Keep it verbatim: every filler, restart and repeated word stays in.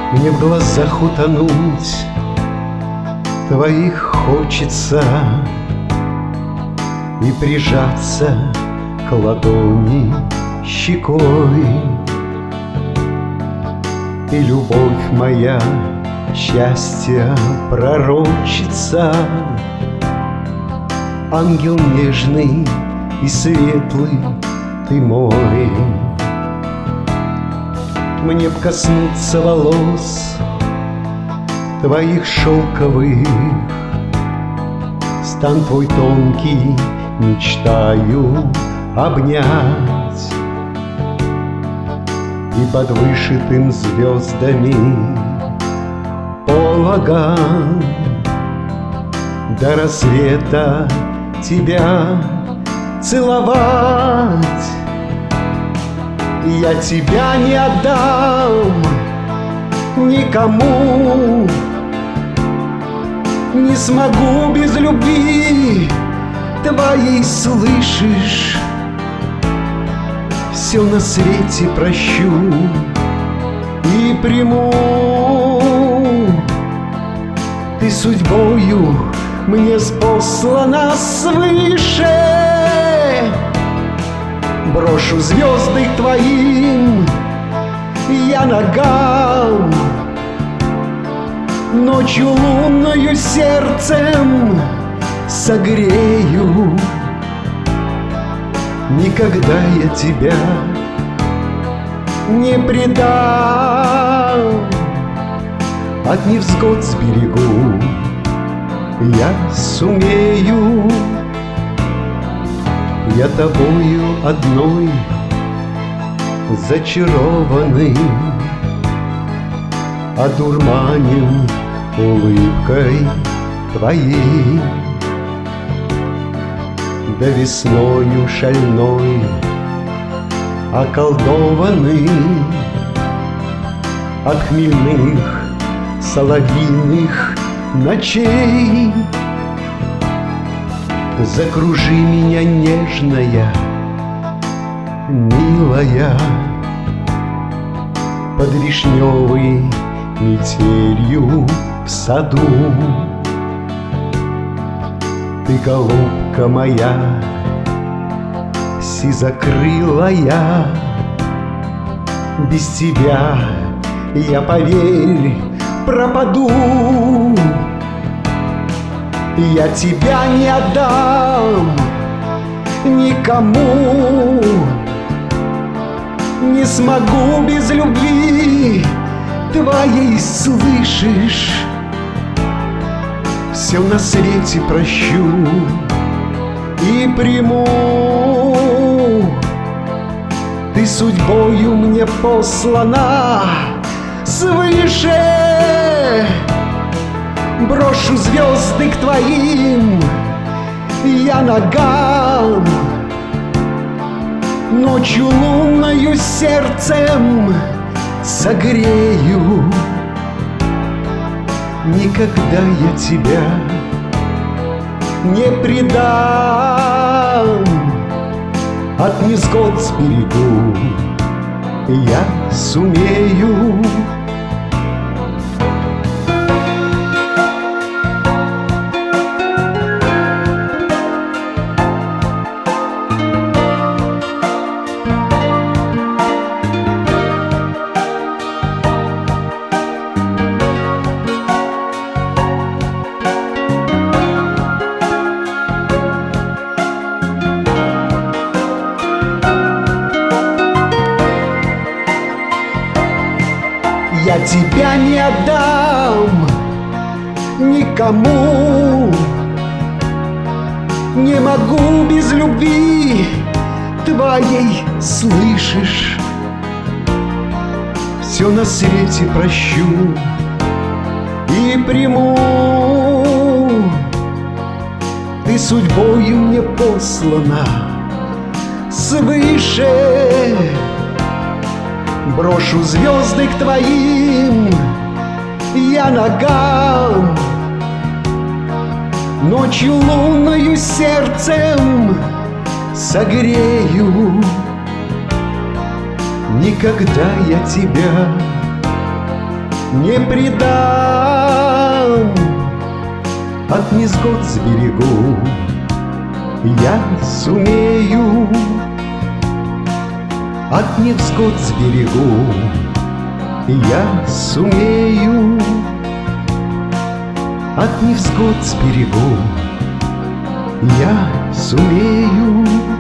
Мне в глазах утонуть твоих хочется и прижаться к ладони щекой. И любовь моя счастья пророчица, ангел нежный и светлый ты мой. Мне б коснуться волос твоих шелковых, стан твой тонкий мечтаю обнять, и под вышитым звездами пологом до рассвета тебя целовать. Я тебя не отдам никому, не смогу без любви твоей, слышишь? Все на свете прощу и приму. Ты судьбою мне спослана свыше. Брошу звезды к твоим я ногам, ночью лунною сердцем согрею. Никогда я тебя не предам, от невзгод сберегу я сумею. Я тобою одной зачарованный, одурманен улыбкой твоей. Да весною шальной околдованный от хмельных соловьиных ночей. Закружи меня, нежная, милая, под вишневой метелью в саду. Ты, голубка моя, сизокрылая, без тебя я, поверь, пропаду. Я тебя не отдам никому, не смогу без любви твоей, слышишь? Все на свете прощу и приму. Ты судьбою мне послана свыше. Брошу звезды к твоим я ногам, ночью лунною сердцем согрею. Никогда я тебя не предам, от невзгод сберегу я сумею. Я тебя не отдам никому, не могу без любви твоей, слышишь? Все на свете прощу и приму. Ты судьбою мне послана свыше. Брошу звезды к твоим я ногам, ночью лунною сердцем согрею. Никогда я тебя не предам. От невзгод сберегу, я сумею. От невзгод сберегу, я сумею. От невзгод сберегу, я сумею.